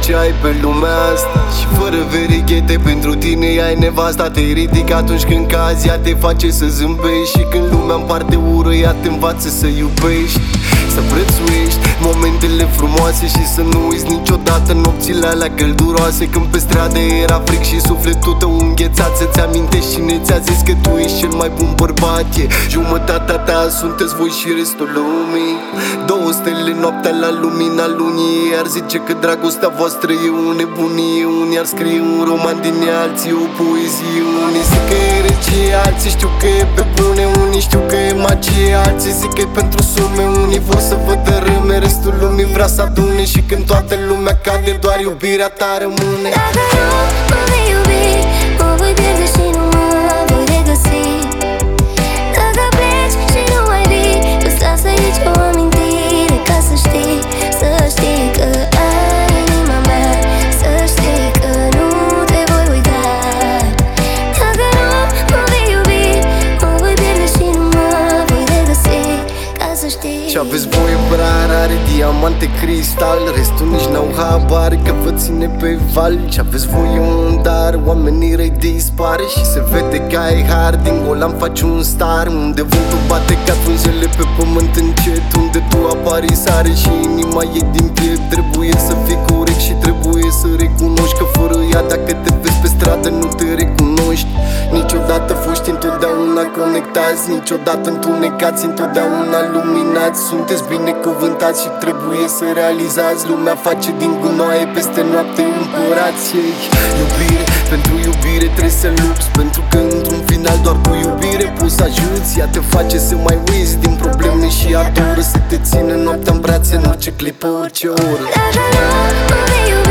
ce ai pe lumea asta. Și fără verighete pentru tine ai nevasta. Te ridică atunci când cazi, ea te face să zâmbești. Și când lumea împarte ură, ea te învață să iubești. Să prețuiești momentele frumoase și să nu uiți niciodată nopțile alea călduroase. Când pe stradă era fric și sufletul tău înghețat. Să-ți amintești cine ți-a zis că tu ești cel mai bun bărbat. E jumătatea ta, sunteți voi și restul lumii. Două stele noaptea la lumina lunii. Iar zice că dragostea voastră e o nebunie. Unii ar scrie un roman din ea, alții o poezie. Unii zic că e regie, alții știu că e pe bune. Unii știu că e magie, alții zic că e pentru sume. Unii vor să vă dărâme, restul lumii vrea să adune. Și când toată lumea cade, doar iubirea ta rămâne. Dacă nu mă vei iubi, mă voi pierde și nu mă voi regăsi. Dacă pleci și nu mai vii, păstrează aici o amintire. Ca să știi că ai inima mea, să știi că nu te voi uita. Dacă nu mă vei iubi, mă voi pierde și nu mă voi regăsi. Ca să știi. Și aveți voie brar, are diamante, cristal. Restul nici n-au habar că vă ține pe val. Și aveți voie un dar, oamenii răi dispare. Și se vede că ai har, din Golan faci un star. Unde vântul bate ca frunzele pe pământ încet. Unde tu apari sare și inima e din piept. Trebuie să fii corect și trebuie să recunoști că fără ea, dacă te vezi pe stradă, nu te recunoști. Niciodată foști, întotdeauna conectați. Niciodată întunecați, întotdeauna luminați. Sunteți binecuvântați și trebuie să realizați. Lumea face din gunoaie peste noapte împărați. Iubire, pentru iubire trebuie să lupți. Pentru că într-un final doar cu iubire poți să ajuți. Ea te face să mai uiți din probleme și adoră. Să te țină noaptea în brațe în orice clipă, orice oră. Dacă nu mă vei iubi,